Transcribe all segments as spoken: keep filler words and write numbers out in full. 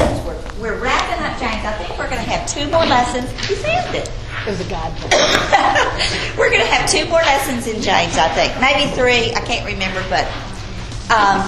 lessons. We're, we're wrapping up James. I think we're going to have two more lessons. You found it. It was a God. We're going to have two more lessons in James, I think. Maybe three. I can't remember, but... Um,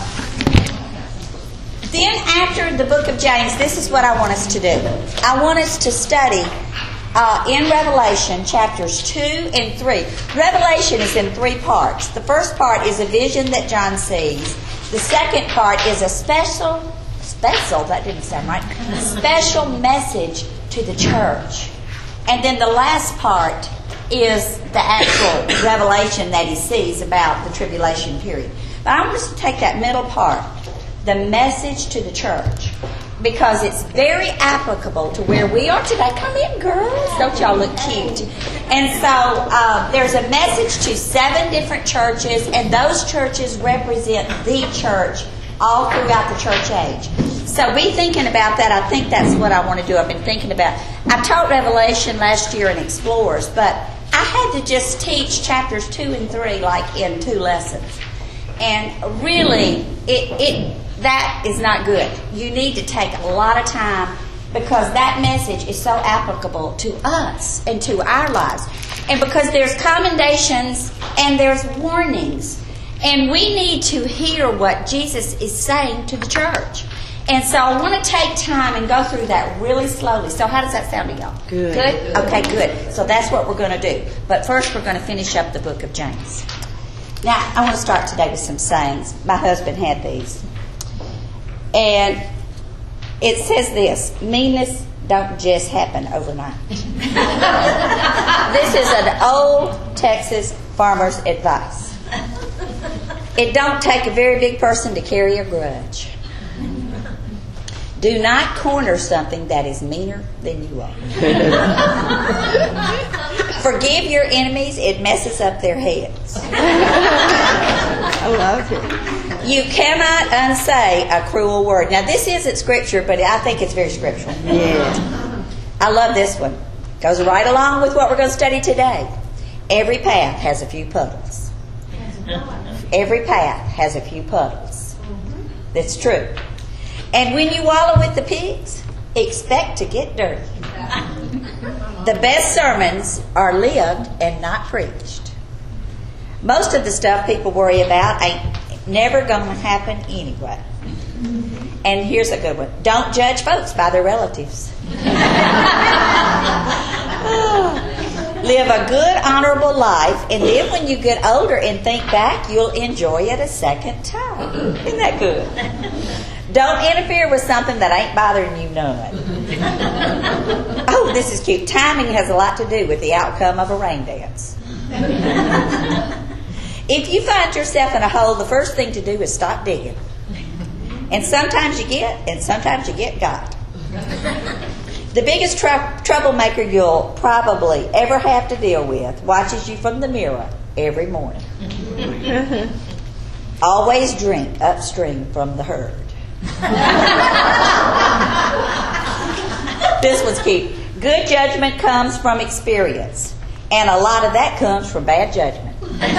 then after the book of James, this is what I want us to do. I want us to study uh, in Revelation chapters two and three. Revelation is in three parts. The first part is a vision that John sees. The second part is a special, special, that didn't sound right, special message to the church. And then the last part is the actual revelation that he sees about the tribulation period. But I want us to take that middle part, the message to the church, because it's very applicable to where we are today. Come in, girls. Don't y'all look cute? And so uh, there's a message to seven different churches, and those churches represent the church all throughout the church age. So be thinking about that. I think that's what I want to do. I've been thinking about. I taught Revelation last year in Explorers, but I had to just teach chapters two and three like in two lessons. And really, it, it that is not good. You need to take a lot of time because that message is so applicable to us and to our lives. And because there's commendations and there's warnings. And we need to hear what Jesus is saying to the church. And so I want to take time and go through that really slowly. So how does that sound to y'all? Good. Good? Okay, good. So that's what we're going to do. But first we're going to finish up the book of James. Now, I want to start today with some sayings. My husband had these. And it says this: meanness don't just happen overnight. This is an old Texas farmer's advice. It don't take a very big person to carry a grudge. Do not corner something that is meaner than you are. Forgive your enemies. It messes up their heads. I love it. You cannot unsay a cruel word. Now, this isn't scripture, but I think it's very scriptural. Yeah. I love this one. Goes right along with what we're going to study today. Every path has a few puddles. Every path has a few puddles. That's true. And when you wallow with the pigs, expect to get dirty. The best sermons are lived and not preached. Most of the stuff people worry about ain't never going to happen anyway. And here's a good one. Don't judge folks by their relatives. Live a good, honorable life, and then when you get older and think back, you'll enjoy it a second time. Isn't that good? Don't interfere with something that ain't bothering you none. Oh, this is cute. Timing has a lot to do with the outcome of a rain dance. If you find yourself in a hole, the first thing to do is stop digging. And sometimes you get, and sometimes you get got. The biggest tr- troublemaker you'll probably ever have to deal with watches you from the mirror every morning. Always drink upstream from the herd. This one's cute. Good judgment comes from experience, and a lot of that comes from bad judgment.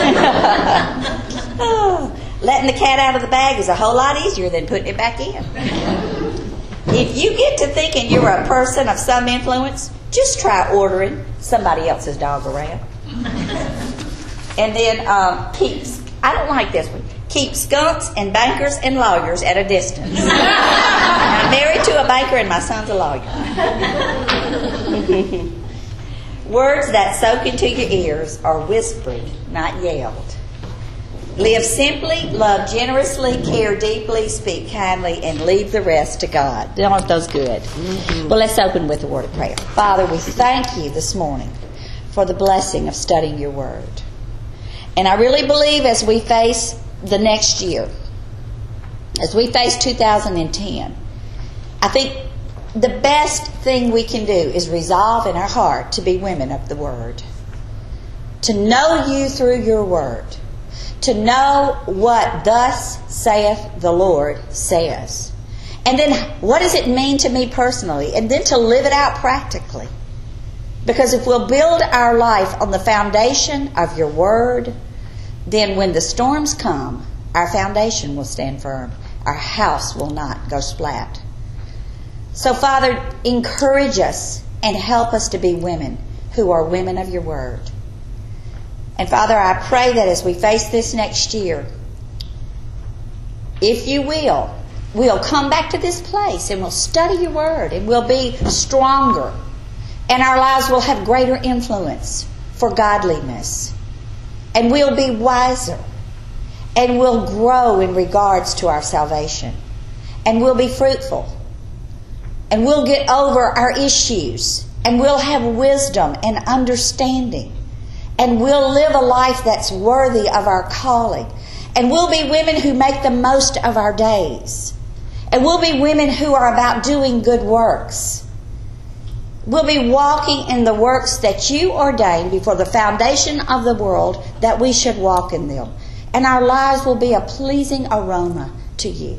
Oh, letting the cat out of the bag is a whole lot easier than putting it back in. If you get to thinking you're a person of some influence, just try ordering somebody else's dog around. And then um, keeps, I don't like this one, keep skunks and bankers and lawyers at a distance. I'm married to a banker and my son's a lawyer. Words that soak into your ears are whispered, not yelled. Live simply, love generously, care deeply, speak kindly, and leave the rest to God. Aren't those good? Mm-hmm. Well, let's open with a word of prayer. Father, we thank you this morning for the blessing of studying your word. And I really believe as we face the next year, as we face two thousand ten, I think the best thing we can do is resolve in our heart to be women of the word. To know you through your word. To know what thus saith the Lord says. And then what does it mean to me personally? And then to live it out practically. Because if we'll build our life on the foundation of your word, then when the storms come, our foundation will stand firm. Our house will not go splat. So, Father, encourage us and help us to be women who are women of your word. And, Father, I pray that as we face this next year, if you will, we'll come back to this place and we'll study your word and we'll be stronger. And our lives will have greater influence for godliness. And we'll be wiser. And we'll grow in regards to our salvation. And we'll be fruitful. And we'll get over our issues. And we'll have wisdom and understanding. And we'll live a life that's worthy of our calling. And we'll be women who make the most of our days. And we'll be women who are about doing good works. We'll be walking in the works that you ordained before the foundation of the world that we should walk in them. And our lives will be a pleasing aroma to you.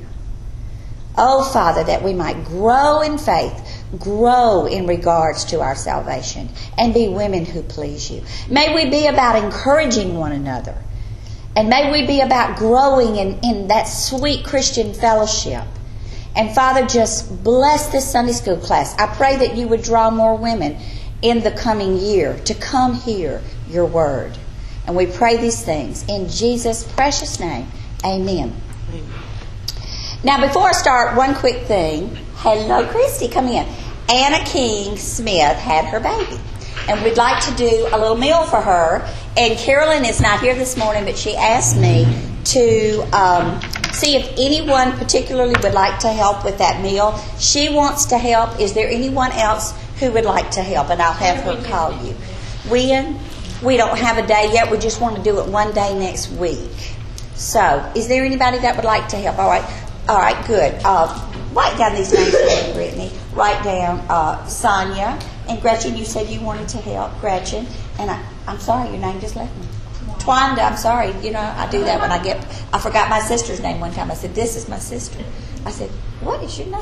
Oh, Father, that we might grow in faith, grow in regards to our salvation, and be women who please you. May we be about encouraging one another. And may we be about growing in, in that sweet Christian fellowship. And Father, just bless this Sunday school class. I pray that you would draw more women in the coming year to come hear your word. And we pray these things in Jesus' precious name. Amen. Amen. Now, before I start, one quick thing. Hello, Christy, come in. Anna King Smith had her baby. And we'd like to do a little meal for her. And Carolyn is not here this morning, but she asked me to um, see if anyone particularly would like to help with that meal. She wants to help. Is there anyone else who would like to help? And I'll have her call you. When? We don't have a day yet. We just want to do it one day next week. So, is there anybody that would like to help? All right. All right, good. Uh, write down these names for me, Brittany. Write down uh, Sonia. And Gretchen, you said you wanted to help. Gretchen. And I, I'm sorry, your name just left me. Twanda, I'm sorry. You know, I do that when I get... I forgot my sister's name one time. I said, this is my sister. I said, what is your name?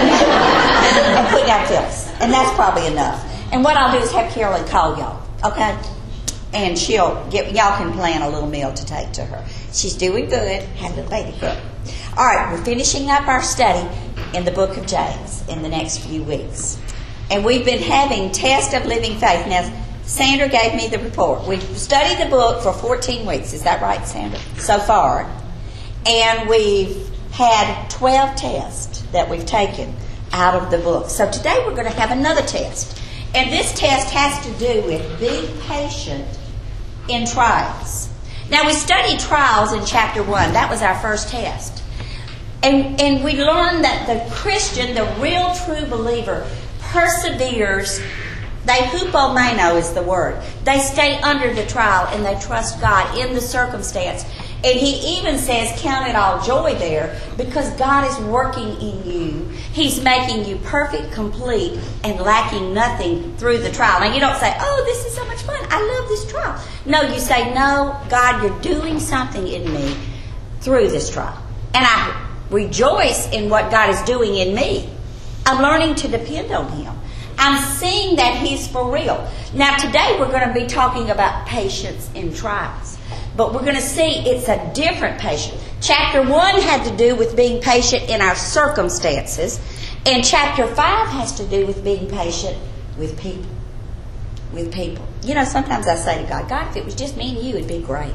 And put down Phyllis. And that's probably enough. And what I'll do is have Carolyn call y'all. Okay? And she'll get... Y'all can plan a little meal to take to her. She's doing good. Had a baby good. All right, we're finishing up our study in the book of James in the next few weeks. And we've been having Test of Living Faith. Now, Sandra gave me the report. We've studied the book for fourteen weeks. Is that right, Sandra? So far. And we've had twelve tests that we've taken out of the book. So today we're going to have another test. And this test has to do with being patient in trials. Now, we studied trials in chapter one. That was our first test. And, and we learned that the Christian, the real true believer, perseveres. They hupomeno is the word. They stay under the trial and they trust God in the circumstance. And he even says, count it all joy there, because God is working in you. He's making you perfect, complete, and lacking nothing through the trial. Now, you don't say, oh, this is so much fun. I love this trial. No, you say, no, God, you're doing something in me through this trial. And I rejoice in what God is doing in me. I'm learning to depend on Him. I'm seeing that He's for real. Now, today we're going to be talking about patience in trials. But we're going to see it's a different patience. Chapter one had to do with being patient in our circumstances. And chapter five has to do with being patient with people. With people. You know, sometimes I say to God, God, if it was just me and you, it'd be great.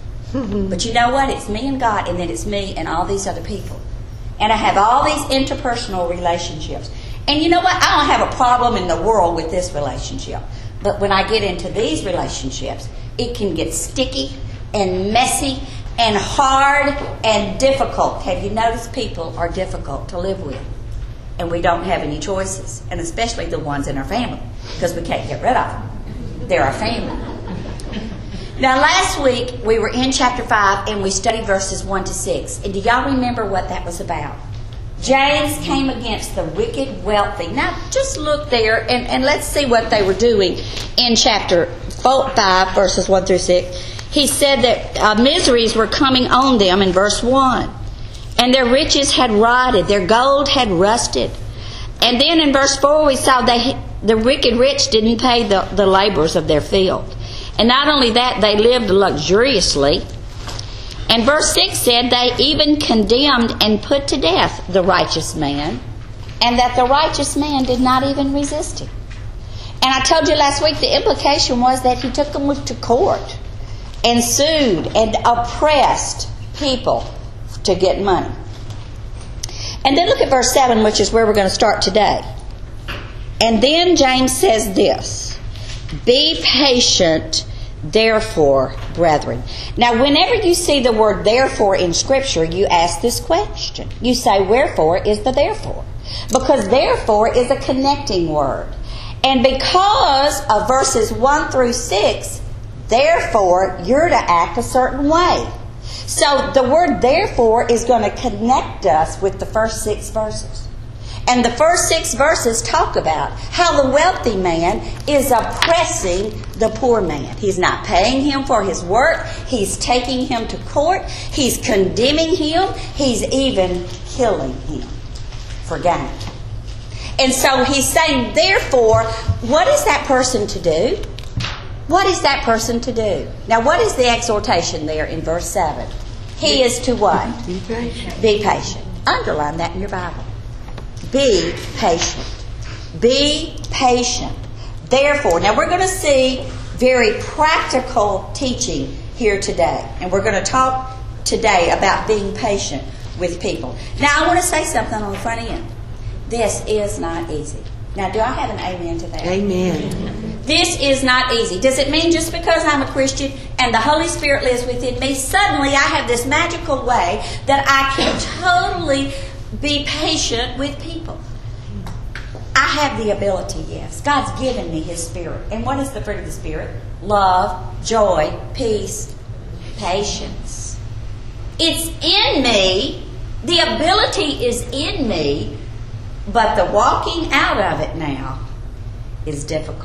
But you know what? It's me and God, and then it's me and all these other people. And I have all these interpersonal relationships. And you know what? I don't have a problem in the world with this relationship. But when I get into these relationships, it can get sticky and messy and hard and difficult. Have you noticed people are difficult to live with? And we don't have any choices. And especially the ones in our family, because we can't get rid of them. They're our family. Now, last week, we were in chapter five, and we studied verses one to six. And do y'all remember what that was about? James came against the wicked wealthy. Now, just look there, and, and let's see what they were doing in chapter five, verses one through six. He said that uh, miseries were coming on them in verse one. And their riches had rotted, their gold had rusted. And then in verse four, we saw they, the wicked rich didn't pay the, the laborers of their field. And not only that, they lived luxuriously. And verse six said they even condemned and put to death the righteous man and that the righteous man did not even resist him. And I told you last week the implication was that he took them to court and sued and oppressed people to get money. And then look at verse seven, which is where we're going to start today. And then James says this, "Be patient, therefore, brethren." Now, whenever you see the word therefore in Scripture, you ask this question. You say, wherefore is the therefore? Because therefore is a connecting word. And because of verses one through six, therefore, you're to act a certain way. So the word therefore is going to connect us with the first six verses. And the first six verses talk about how the wealthy man is oppressing the poor man. He's not paying him for his work. He's taking him to court. He's condemning him. He's even killing him for gain. And so he's saying, therefore, what is that person to do? What is that person to do? Now, what is the exhortation there in verse seven? He is to what? Be patient. Be patient. Underline that in your Bible. Be patient. Be patient. Therefore, now we're going to see very practical teaching here today. And we're going to talk today about being patient with people. Now, I want to say something on the front end. This is not easy. Now, do I have an amen to that? Amen. This is not easy. Does it mean just because I'm a Christian and the Holy Spirit lives within me, suddenly I have this magical way that I can totally be patient with people? I have the ability, yes. God's given me His Spirit. And what is the fruit of the Spirit? Love, joy, peace, patience. It's in me. The ability is in me. But the walking out of it now is difficult.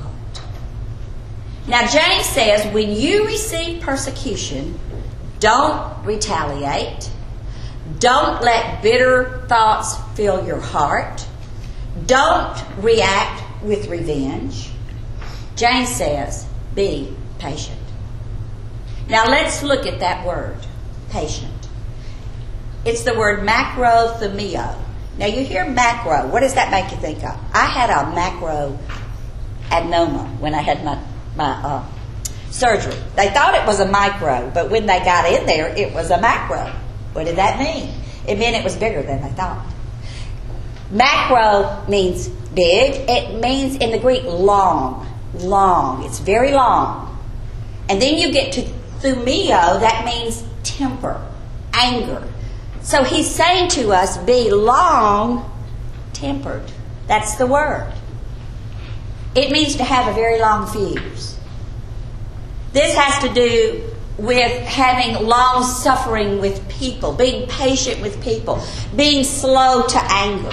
Now, James says, when you receive persecution, don't retaliate. Don't let bitter thoughts fill your heart. Don't react with revenge. James says, be patient. Now, let's look at that word, patient. It's the word macrothumio. Now, you hear macro. What does that make you think of? I had a macro adenoma when I had my, my uh, surgery. They thought it was a micro, but when they got in there, it was a macro. What did that mean? It meant it was bigger than they thought. Macro means big. It means in the Greek long. Long. It's very long. And then you get to thumio. That means temper, anger. So he's saying to us, be long-tempered. That's the word. It means to have a very long fuse. This has to do with having long suffering with people, being patient with people, being slow to anger.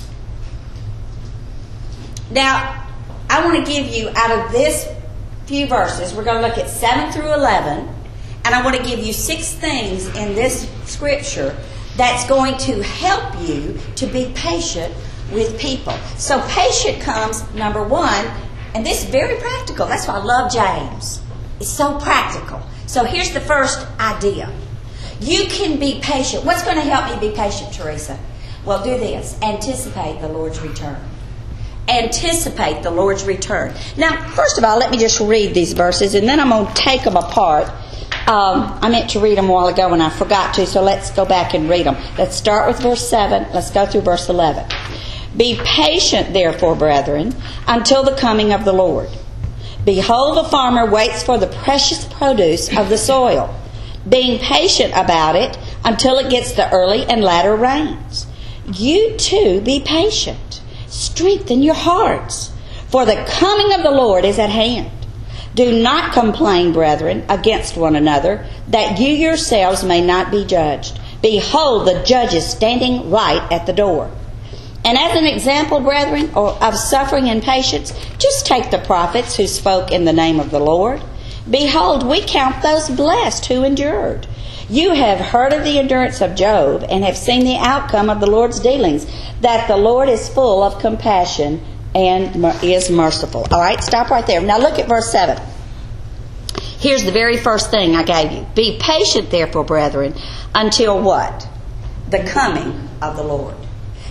Now, I want to give you, out of this few verses, we're going to look at seven through eleven, and I want to give you six things in this scripture that's going to help you to be patient with people. So patient comes, number one, and this is very practical. That's why I love James. It's so practical. So here's the first idea. You can be patient. What's going to help me be patient, Teresa? Well, do this. Anticipate the Lord's return. Anticipate the Lord's return. Now, first of all, let me just read these verses, and then I'm going to take them apart. Um, I meant to read them a while ago and I forgot to, so let's go back and read them. Let's start with verse seven. Let's go through verse eleven. Be patient, therefore, brethren, until the coming of the Lord. Behold, the farmer waits for the precious produce of the soil, being patient about it until it gets the early and latter rains. You too be patient. Strengthen your hearts, for the coming of the Lord is at hand. Do not complain, brethren, against one another, that you yourselves may not be judged. Behold, the judge is standing right at the door. And as an example, brethren, of suffering and patience, just take the prophets who spoke in the name of the Lord. Behold, we count those blessed who endured. You have heard of the endurance of Job and have seen the outcome of the Lord's dealings, that the Lord is full of compassion and is merciful. All right, stop right there. Now look at verse seven. Here's the very first thing I gave you. Be patient, therefore, brethren, until what? The coming of the Lord.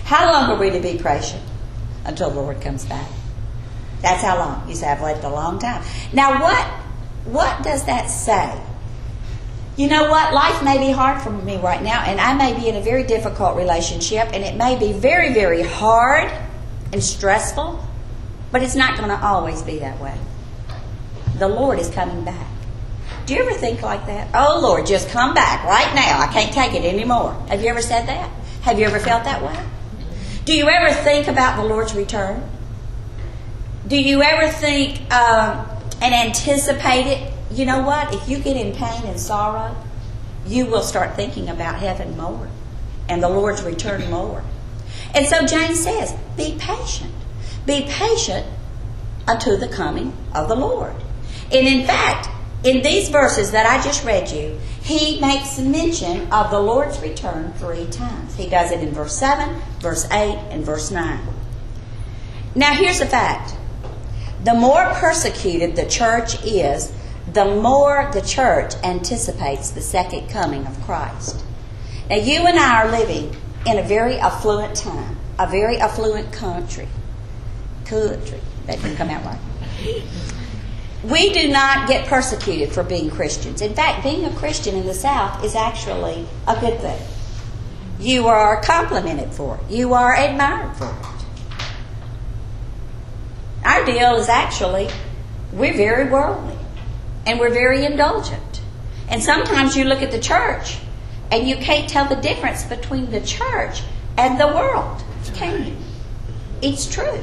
How long are we to be patient? Until the Lord comes back. That's how long. You say, I've waited a long time. Now, what, what does that say? You know what? Life may be hard for me right now, and I may be in a very difficult relationship, and it may be very, very hard and stressful, but it's not going to always be that way. The Lord is coming back. Do you ever think like that? Oh, Lord, just come back right now. I can't take it anymore. Have you ever said that? Have you ever felt that way? Do you ever think about the Lord's return? Do you ever think um, and anticipate it? You know what? If you get in pain and sorrow, you will start thinking about heaven more and the Lord's return more. And so James says, be patient. Be patient unto the coming of the Lord. And in fact, in these verses that I just read you, he makes mention of the Lord's return three times. He does it in verse seven, verse eight, and verse nine. Now here's the fact. The more persecuted the church is, the more the church anticipates the second coming of Christ. Now you and I are living in a very affluent time, a very affluent country. Country. That didn't come out right. We do not get persecuted for being Christians. In fact, being a Christian in the South is actually a good thing. You are complimented for it. You are admired for it. Our deal is actually, we're very worldly. And we're very indulgent. And sometimes you look at the church and you can't tell the difference between the church and the world. Can you? It's true.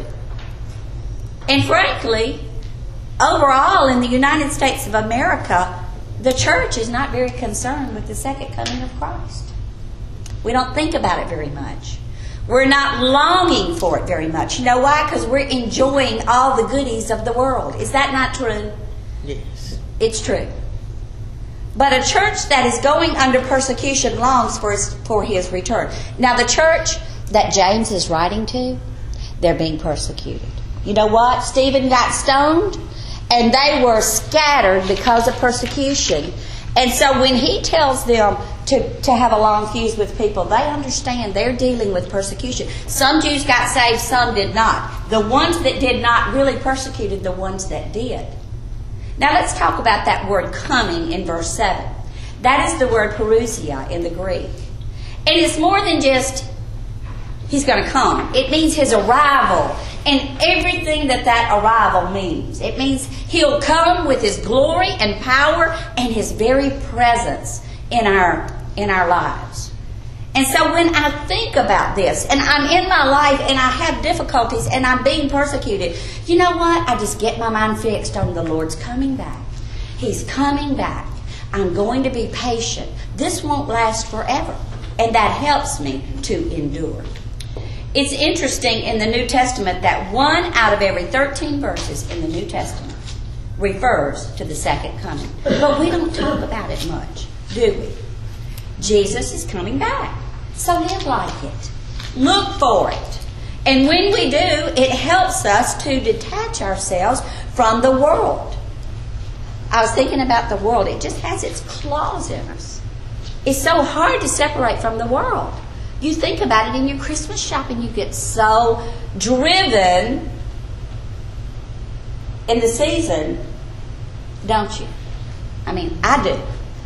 And frankly, overall in the United States of America, the church is not very concerned with the second coming of Christ. We don't think about it very much. We're not longing for it very much. You know why? Because we're enjoying all the goodies of the world. Is that not true? Yes. It's true. But a church that is going under persecution longs for his, for his return. Now the church that James is writing to, they're being persecuted. You know what? Stephen got stoned and they were scattered because of persecution. And so when he tells them to, to have a long fuse with people, they understand they're dealing with persecution. Some Jews got saved, some did not. The ones that did not really persecuted the ones that did. Now let's talk about that word coming in verse seven. That is the word parousia in the Greek. And it's more than just he's going to come. It means his arrival and everything that that arrival means. It means he'll come with his glory and power and his very presence in our in our lives. And so when I think about this, and I'm in my life and I have difficulties and I'm being persecuted, you know what? I just get my mind fixed on the Lord's coming back. He's coming back. I'm going to be patient. This won't last forever. And that helps me to endure. It's interesting in the New Testament that one out of every thirteen verses in the New Testament refers to the second coming. But we don't talk about it much, do we? Jesus is coming back. So live like it. Look for it. And when we do, it helps us to detach ourselves from the world. I was thinking about the world. It just has its claws in us. It's so hard to separate from the world. You think about it in your Christmas shopping, you get so driven in the season, don't you? I mean, I do.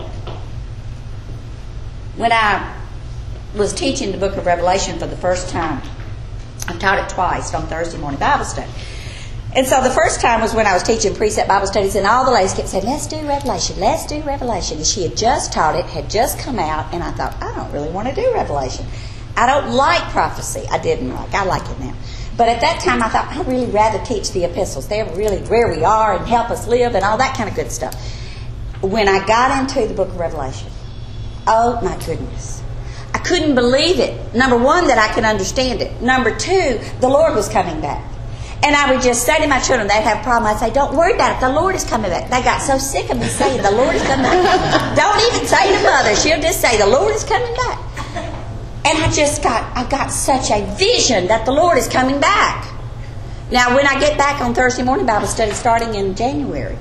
When I was teaching the book of Revelation for the first time, I taught it twice on Thursday morning Bible study. And so the first time was when I was teaching precept Bible studies, and all the ladies kept saying, let's do Revelation, let's do Revelation. And she had just taught it, had just come out, and I thought, I don't really want to do Revelation. I don't like prophecy. I didn't like. I like it now. But at that time, I thought, I'd really rather teach the epistles. They're really where we are and help us live and all that kind of good stuff. When I got into the book of Revelation, oh my goodness. I couldn't believe it. Number one, that I could understand it. Number two, the Lord was coming back. And I would just say to my children, they'd have a problem. I'd say, don't worry about it. The Lord is coming back. They got so sick of me saying, the Lord is coming back. Don't even say to Mother. She'll just say, the Lord is coming back. And I just got, I got such a vision that the Lord is coming back. Now, when I get back on Thursday morning Bible study starting in January,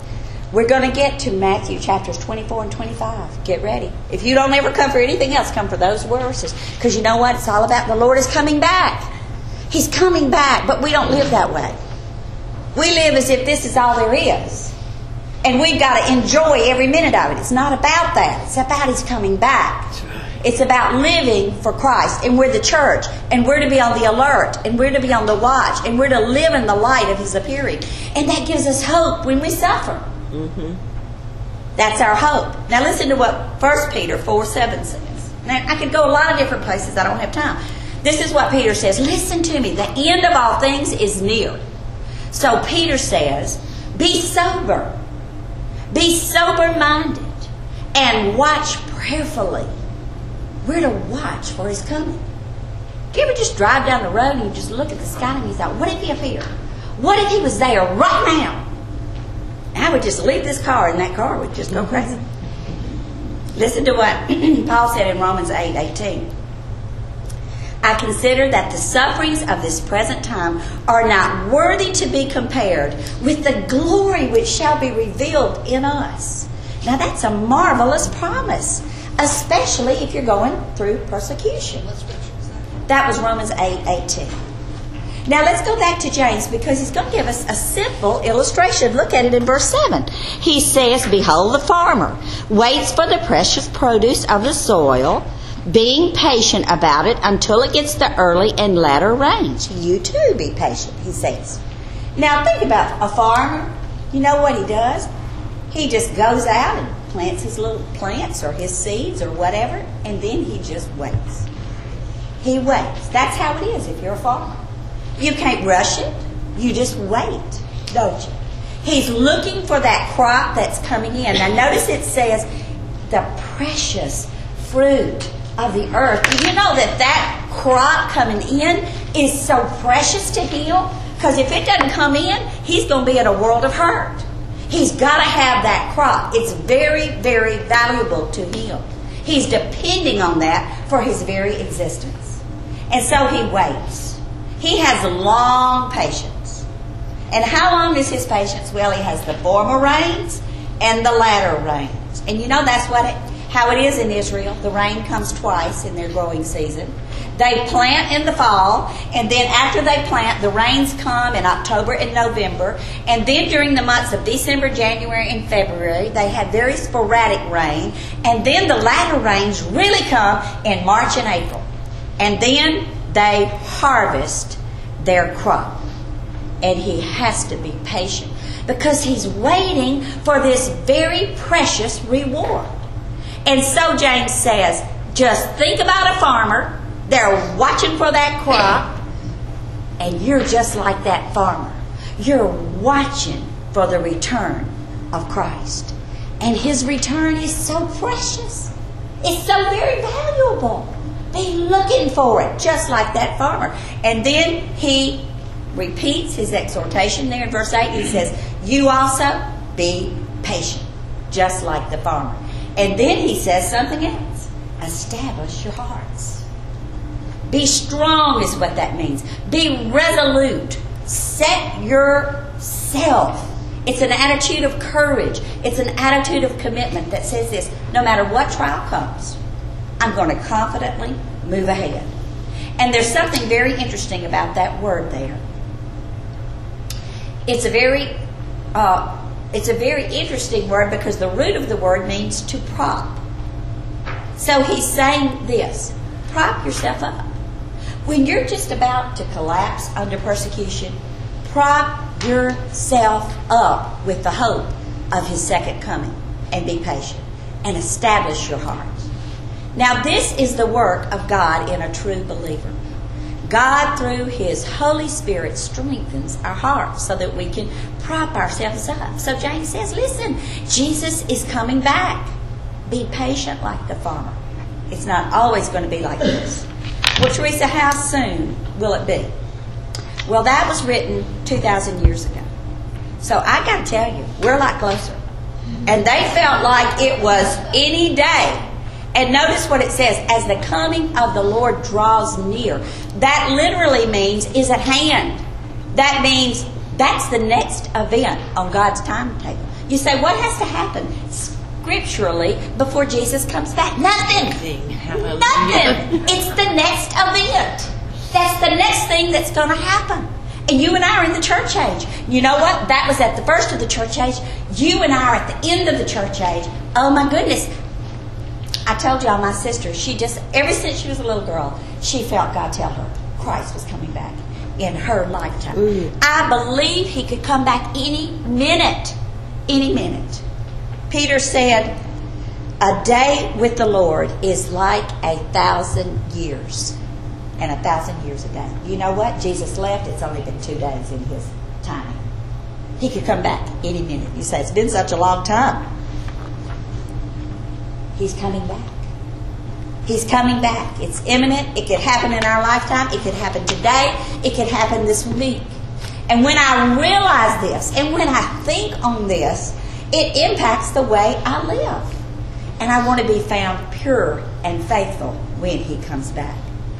We're going to get to Matthew chapters twenty-four and twenty-five. Get ready. If you don't ever come for anything else, come for those verses. Because you know what? It's all about the Lord is coming back. He's coming back, but we don't live that way. We live as if this is all there is. And we've got to enjoy every minute of it. It's not about that. It's about His coming back. It's about living for Christ. And we're the church. And we're to be on the alert. And we're to be on the watch. And we're to live in the light of His appearing. And that gives us hope when we suffer. Mm-hmm. That's our hope. Now listen to what First Peter four seven says. Now I could go a lot of different places. I don't have time. This is what Peter says. Listen to me. The end of all things is near. So Peter says, be sober. Be sober-minded. And watch prayerfully. We're to watch for His coming. Do you ever just drive down the road and you just look at the sky and you thought, what if He appeared? What if He was there right now? I would just leave this car and that car would just go crazy. Listen to what Paul said in Romans eight eighteen. I consider that the sufferings of this present time are not worthy to be compared with the glory which shall be revealed in us. Now that's a marvelous promise, especially if you're going through persecution. That was Romans eight eighteen. Now let's go back to James because he's going to give us a simple illustration. Look at it in verse seven. He says, behold, the farmer waits for the precious produce of the soil, being patient about it until it gets the early and latter rains. You too be patient, he says. Now think about a farmer. You know what he does? He just goes out and plants his little plants or his seeds or whatever, and then he just waits. He waits. That's how it is if you're a farmer. You can't rush it. You just wait, don't you? He's looking for that crop that's coming in. Now notice it says the precious fruit of the earth. Do you know that that crop coming in is so precious to Him? Because if it doesn't come in, He's going to be in a world of hurt. He's got to have that crop. It's very, very valuable to Him. He's depending on that for His very existence. And so He waits. He has long patience. And how long is His patience? Well, He has the former rains and the latter rains. And you know that's what it, how it is in Israel. The rain comes twice in their growing season. They plant in the fall, and then after they plant, the rains come in October and November. And then during the months of December, January, and February, they have very sporadic rain. And then the latter rains really come in March and April. And then they harvest their crop. And He has to be patient because He's waiting for this very precious reward. And so James says, just think about a farmer. They're watching for that crop. And you're just like that farmer. You're watching for the return of Christ. And His return is so precious. It's so very valuable. Be looking for it, just like that farmer. And then he repeats his exhortation there in verse eight. He says, you also be patient, just like the farmer. And then he says something else. Establish your hearts. Be strong is what that means. Be resolute. Set yourself. It's an attitude of courage. It's an attitude of commitment that says this, no matter what trial comes, I'm going to confidently move ahead. And there's something very interesting about that word there. It's a very, uh, it's a very interesting word because the root of the word means to prop. So he's saying this, prop yourself up. When you're just about to collapse under persecution, prop yourself up with the hope of His second coming and be patient and establish your heart. Now this is the work of God in a true believer. God, through His Holy Spirit, strengthens our hearts so that we can prop ourselves up. So James says, listen, Jesus is coming back. Be patient like the farmer. It's not always going to be like this. Well, Teresa, how soon will it be? Well, that was written two thousand years ago. So I got to tell you, we're a lot closer. And they felt like it was any day. And notice what it says, as the coming of the Lord draws near. That literally means is at hand. That means that's the next event on God's timetable. You say, what has to happen scripturally before Jesus comes back? Nothing. Nothing. It's the next event. That's the next thing that's going to happen. And you and I are in the church age. You know what? That was at the first of the church age. You and I are at the end of the church age. Oh my goodness. I told y'all my sister, she just, ever since she was a little girl, she felt God tell her Christ was coming back in her lifetime. Mm. I believe He could come back any minute. Any minute. Peter said, a day with the Lord is like a thousand years. And a thousand years a day. You know what? Jesus left. It's only been two days in His time. He could come back any minute. You say, it's been such a long time. He's coming back. He's coming back. It's imminent. It could happen in our lifetime. It could happen today. It could happen this week. And when I realize this, and when I think on this, it impacts the way I live. And I want to be found pure and faithful when He comes back.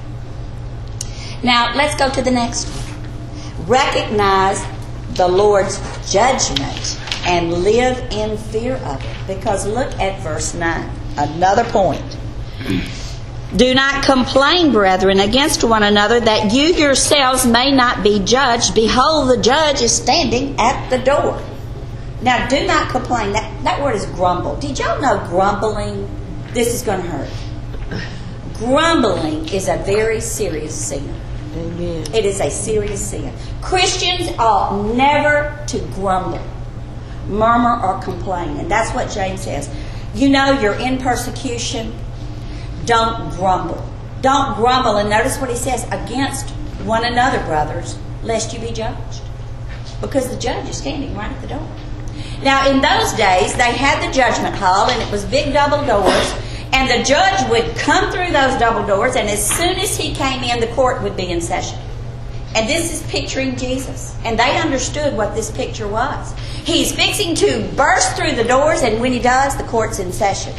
Now, let's go to the next one. Recognize the Lord's judgment and live in fear of it. Because look at verse nine. Another point. Do not complain, brethren, against one another, that you yourselves may not be judged. Behold, the judge is standing at the door. Now, do not complain. That, that word is grumble. Did y'all know grumbling? This is going to hurt. Grumbling is a very serious sin. Amen. It is a serious sin. Christians ought never to grumble, murmur, or complain. And that's what James says. You know you're in persecution. Don't grumble. Don't grumble. And notice what he says, against one another, brothers, lest you be judged. Because the judge is standing right at the door. Now, in those days, they had the judgment hall, and it was big double doors. And the judge would come through those double doors, and as soon as he came in, the court would be in session. And this is picturing Jesus. And they understood what this picture was. He's fixing to burst through the doors, and when He does, the court's in session.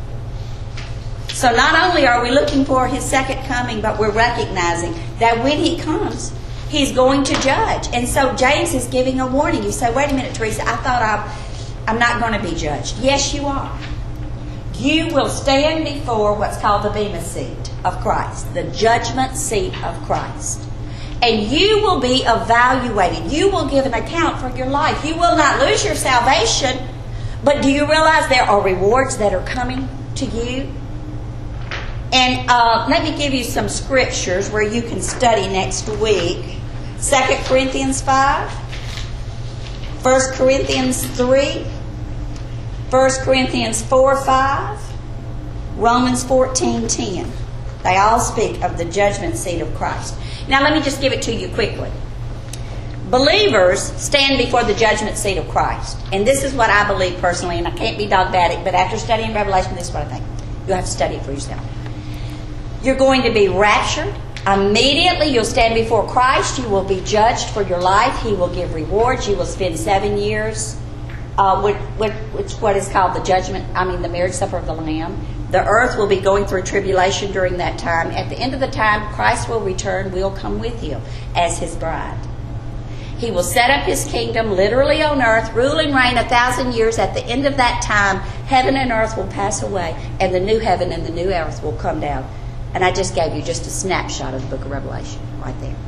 So not only are we looking for His second coming, but we're recognizing that when He comes, He's going to judge. And so James is giving a warning. You say, wait a minute, Teresa, I thought I'm, I'm not going to be judged. Yes, you are. You will stand before what's called the Bema seat of Christ, the judgment seat of Christ. And you will be evaluated. You will give an account for your life. You will not lose your salvation, but do you realize there are rewards that are coming to you? And uh, let me give you some scriptures where you can study next week. Second Corinthians five, First Corinthians three, First Corinthians four five, Romans fourteen ten. They all speak of the judgment seat of Christ. Now let me just give it to you quickly. Believers stand before the judgment seat of Christ. And this is what I believe personally, and I can't be dogmatic, but after studying Revelation, this is what I think. You'll have to study it for yourself. You're going to be raptured. Immediately you'll stand before Christ. You will be judged for your life. He will give rewards. You will spend seven years uh, with, with, with what is called the judgment, I mean the marriage supper of the Lamb. The earth will be going through tribulation during that time. At the end of the time, Christ will return. We'll come with Him as His bride. He will set up His kingdom literally on earth, rule and reign a thousand years. At the end of that time, heaven and earth will pass away, and the new heaven and the new earth will come down. And I just gave you just a snapshot of the book of Revelation right there.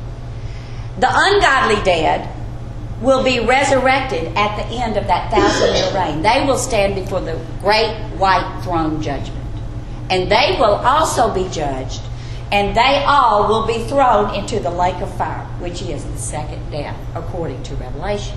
The ungodly dead will be resurrected at the end of that thousand-year reign. They will stand before the great white throne judgment. And they will also be judged. And they all will be thrown into the lake of fire, which is the second death, according to Revelation.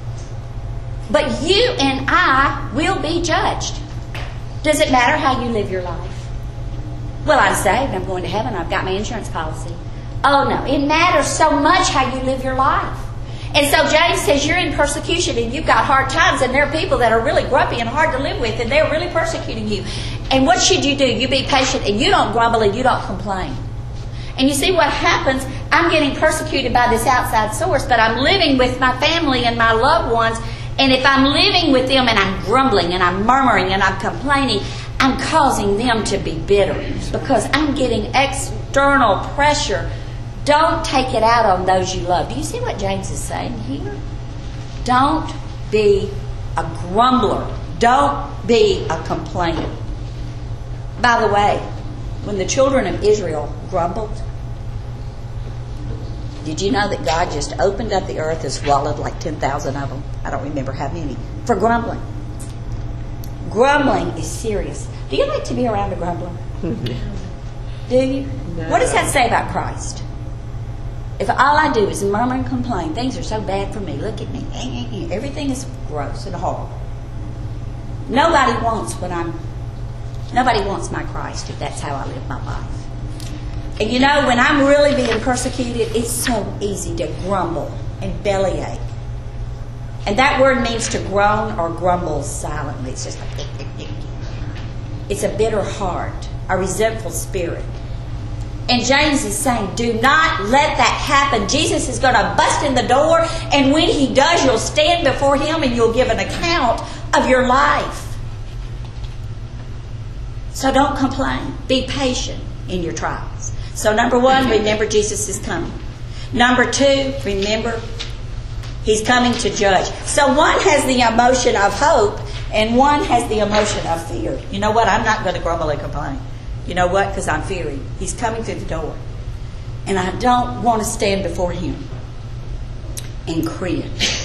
But you and I will be judged. Does it matter how you live your life? Well, I'm saved. I'm going to heaven. I've got my insurance policy. Oh, no. It matters so much how you live your life. And so James says you're in persecution and you've got hard times, and there are people that are really grumpy and hard to live with, and they're really persecuting you. And what should you do? You be patient, and you don't grumble, and you don't complain. And you see what happens? I'm getting persecuted by this outside source, but I'm living with my family and my loved ones. And if I'm living with them and I'm grumbling and I'm murmuring and I'm complaining, I'm causing them to be bitter because I'm getting external pressure. Don't take it out on those you love. Do you see what James is saying here? Don't be a grumbler. Don't be a complainer. By the way, when the children of Israel grumbled, did you know that God just opened up the earth and swallowed like ten thousand of them? I don't remember how many. For grumbling. Grumbling is serious. Do you like to be around a grumbler? Do you? No. What does that say about Christ? If all I do is murmur and complain, things are so bad for me. Look at me. Everything is gross and horrible. Nobody wants what I'm... Nobody wants my Christ if that's how I live my life. And you know, when I'm really being persecuted, it's so easy to grumble and bellyache. And that word means to groan or grumble silently. It's just like... It's a bitter heart, a resentful spirit. And James is saying, do not let that happen. Jesus is going to bust in the door, and when he does, you'll stand before him and you'll give an account of your life. So don't complain. Be patient in your trials. So number one, remember Jesus is coming. Number two, remember he's coming to judge. So one has the emotion of hope, and one has the emotion of fear. You know what? I'm not going to grumble and complain. You know what? Because I'm fearing. He's coming through the door. And I don't want to stand before him and cringe.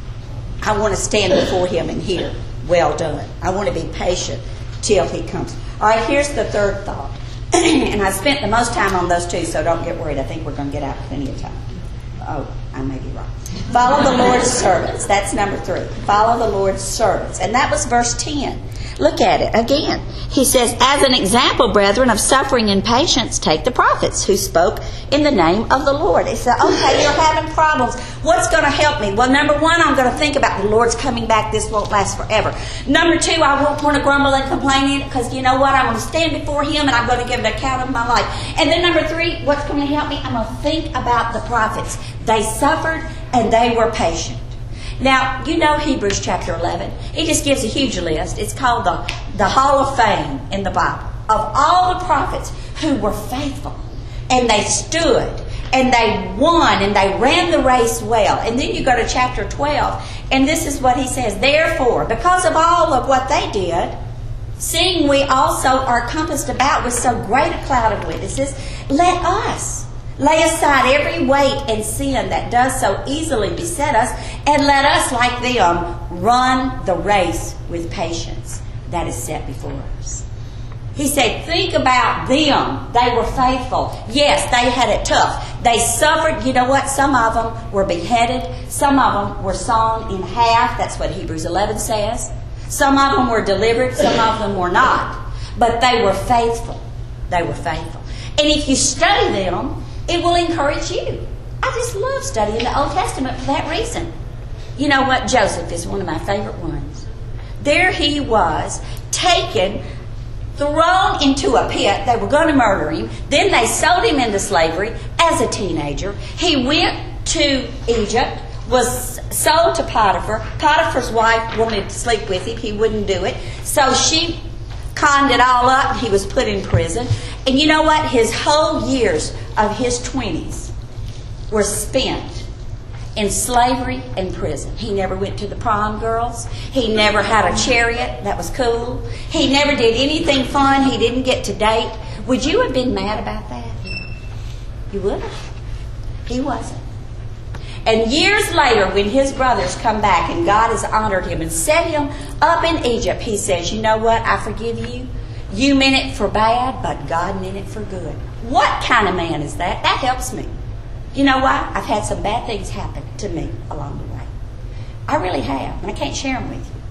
I want to stand before him and hear, well done. I want to be patient till he comes. All right, here's the third thought. And I spent the most time on those two, so don't get worried. I think we're going to get out plenty of time. Oh, I may be wrong. Follow the Lord's servants. That's number three. Follow the Lord's servants. And that was verse ten. Look at it again. He says, as an example, brethren, of suffering and patience, take the prophets who spoke in the name of the Lord. He said, okay, you're having problems. What's going to help me? Well, number one, I'm going to think about the Lord's coming back. This won't last forever. Number two, I won't want to grumble and complain because you know what? I'm going to stand before him and I'm going to give an account of my life. And then number three, what's going to help me? I'm going to think about the prophets. They suffered and they were patient. Now, you know Hebrews chapter eleven. It just gives a huge list. It's called the, the Hall of Fame in the Bible. Of all the prophets who were faithful. And they stood. And they won. And they ran the race well. And then you go to chapter twelve. And this is what he says. Therefore, because of all of what they did, seeing we also are compassed about with so great a cloud of witnesses, let us lay aside every weight and sin that does so easily beset us, and let us, like them, run the race with patience that is set before us. He said, think about them. They were faithful. Yes, they had it tough. They suffered. You know what? Some of them were beheaded. Some of them were sawn in half. That's what Hebrews eleven says. Some of them were delivered. Some of them were not. But they were faithful. They were faithful. And if you study them, it will encourage you. I just love studying the Old Testament for that reason. You know what? Joseph is one of my favorite ones. There he was, taken, thrown into a pit. They were going to murder him. Then they sold him into slavery as a teenager. He went to Egypt, was sold to Potiphar. Potiphar's wife wanted to sleep with him. He wouldn't do it. So she conned it all up. He was put in prison. And you know what? His whole years of his twenties were spent in slavery and prison. He never went to the prom girls. He never had a chariot. That was cool. He never did anything fun. He didn't get to date. Would you have been mad about that? You would have. He wasn't. And years later, when his brothers come back and God has honored him and set him up in Egypt, he says, you know what? I forgive you. You meant it for bad, but God meant it for good. What kind of man is that? That helps me. You know why? I've had some bad things happen to me along the way. I really have, and I can't share them with you.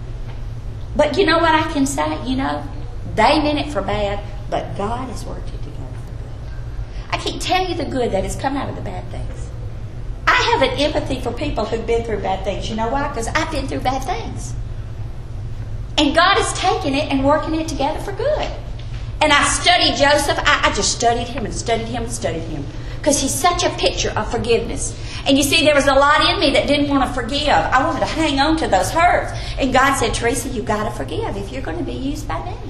But you know what I can say? You know, they meant it for bad, but God has worked it together for good. I can't tell you the good that has come out of the bad things. I have an empathy for people who've been through bad things. You know why? Because I've been through bad things. And God is taking it and working it together for good. And I studied Joseph. I, I just studied him and studied him and studied him. Because he's such a picture of forgiveness. And you see, there was a lot in me that didn't want to forgive. I wanted to hang on to those hurts. And God said, Teresa, you've got to forgive if you're going to be used by me.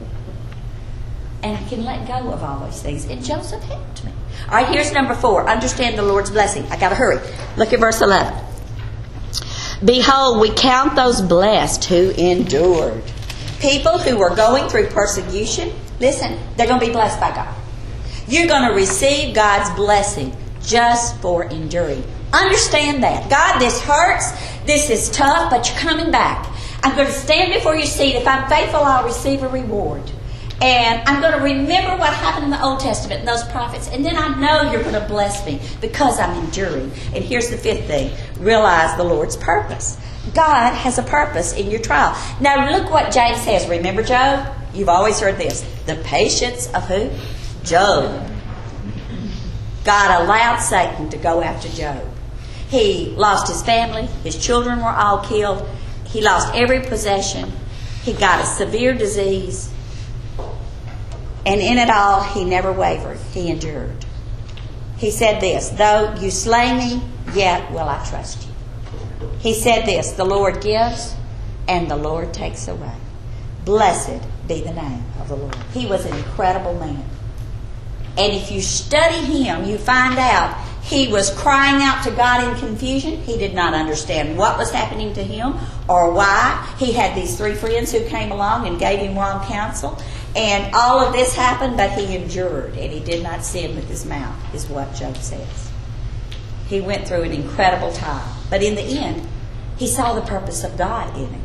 And I can let go of all those things. And Joseph helped me. All right, here's number four. Understand the Lord's blessing. I got to hurry. Look at verse eleven. Behold, we count those blessed who endured. People who are going through persecution, listen, they're going to be blessed by God. You're going to receive God's blessing just for enduring. Understand that. God, this hurts. This is tough, but you're coming back. I'm going to stand before your seat. If I'm faithful, I'll receive a reward. And I'm going to remember what happened in the Old Testament and those prophets. And then I know you're going to bless me because I'm enduring. And here's the fifth thing. Realize the Lord's purpose. God has a purpose in your trial. Now look what James says. Remember Job? You've always heard this. The patience of who? Job. God allowed Satan to go after Job. He lost his family. His children were all killed. He lost every possession. He got a severe disease. And in it all, he never wavered. He endured. He said this, though you slay me, yet will I trust you. He said this, the Lord gives and the Lord takes away. Blessed be the name of the Lord. He was an incredible man. And if you study him, you find out he was crying out to God in confusion. He did not understand what was happening to him or why. He had these three friends who came along and gave him wrong counsel. And all of this happened, but he endured, and he did not sin with his mouth, is what Job says. He went through an incredible time. But in the end, he saw the purpose of God in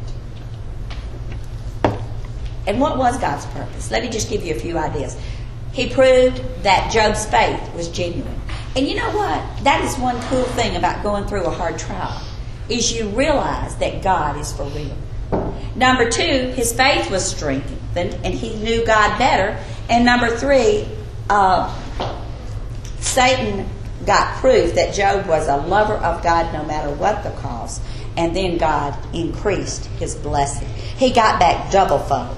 it. And what was God's purpose? Let me just give you a few ideas. He proved that Job's faith was genuine. And you know what? That is one cool thing about going through a hard trial, is you realize that God is for real. Number two, his faith was strengthened, and he knew God better. And number three, uh, Satan got proof that Job was a lover of God no matter what the cost. And then God increased his blessing. He got back double-fold.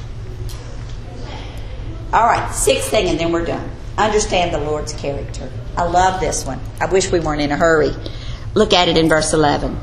All right, sixth thing, and then we're done. Understand the Lord's character. I love this one. I wish we weren't in a hurry. Look at it in verse eleven.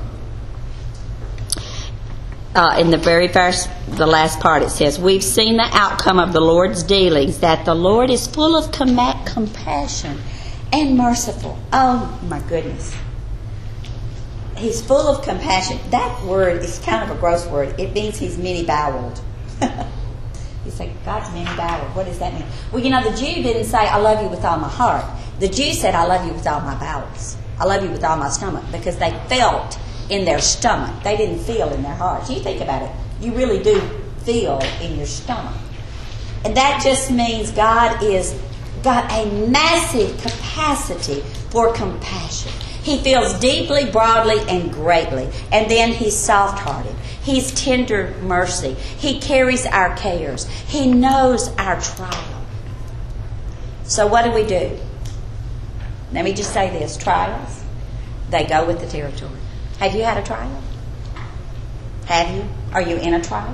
Uh, in the very first, the last part, it says, we've seen the outcome of the Lord's dealings, that the Lord is full of com- compassion and merciful. Oh, my goodness. He's full of compassion. That word is kind of a gross word. It means he's many-boweled. You say, God's many-boweled. What does that mean? Well, you know, the Jew didn't say, I love you with all my heart. The Jew said, I love you with all my bowels. I love you with all my stomach, because they felt in their stomach. They didn't feel in their hearts. You think about it. You really do feel in your stomach. And that just means God is got a massive capacity for compassion. He feels deeply, broadly, and greatly. And then he's soft-hearted. He's tender mercy. He carries our cares. He knows our trial. So what do we do? Let me just say this. Trials, they go with the territory. Have you had a trial? Have you? Are you in a trial?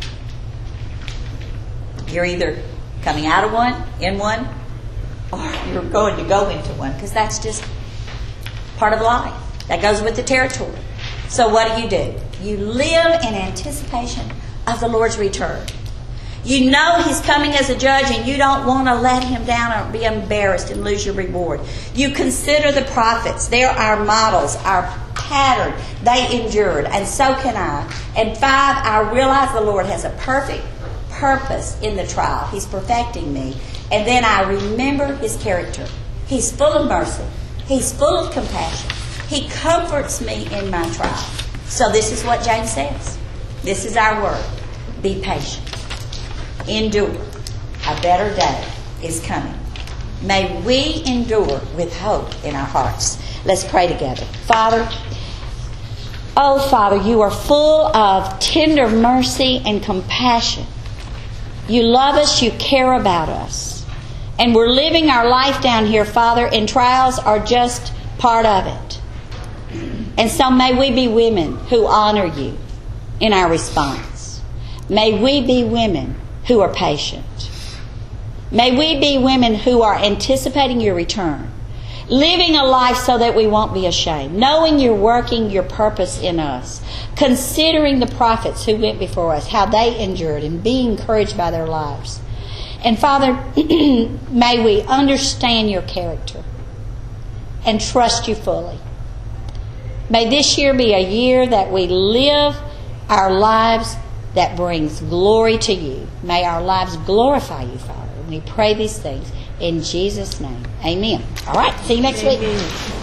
You're either coming out of one, in one, or you're going to go into one, because that's just part of life. That goes with the territory. So what do you do? You live in anticipation of the Lord's return. You know He's coming as a judge, and you don't want to let Him down or be embarrassed and lose your reward. You consider the prophets. They're our models, our pattern. They endured, and so can I. And five, I realize the Lord has a perfect purpose in the trial. He's perfecting me. And then I remember His character. He's full of mercy. He's full of compassion. He comforts me in my trial. So this is what James says. This is our word. Be patient. Endure. A better day is coming. May we endure with hope in our hearts. Let's pray together. Father, oh Father, you are full of tender mercy and compassion. You love us, you care about us. And we're living our life down here, Father, and trials are just part of it. And so may we be women who honor you in our response. May we be women who are patient. May we be women who are anticipating your return, living a life so that we won't be ashamed, knowing you're working your purpose in us, considering the prophets who went before us, how they endured, and be encouraged by their lives. And Father, may we understand your character and trust you fully. May this year be a year that we live our lives that brings glory to you. May our lives glorify you, Father. We pray these things in Jesus' name. Amen. All right. See you next week.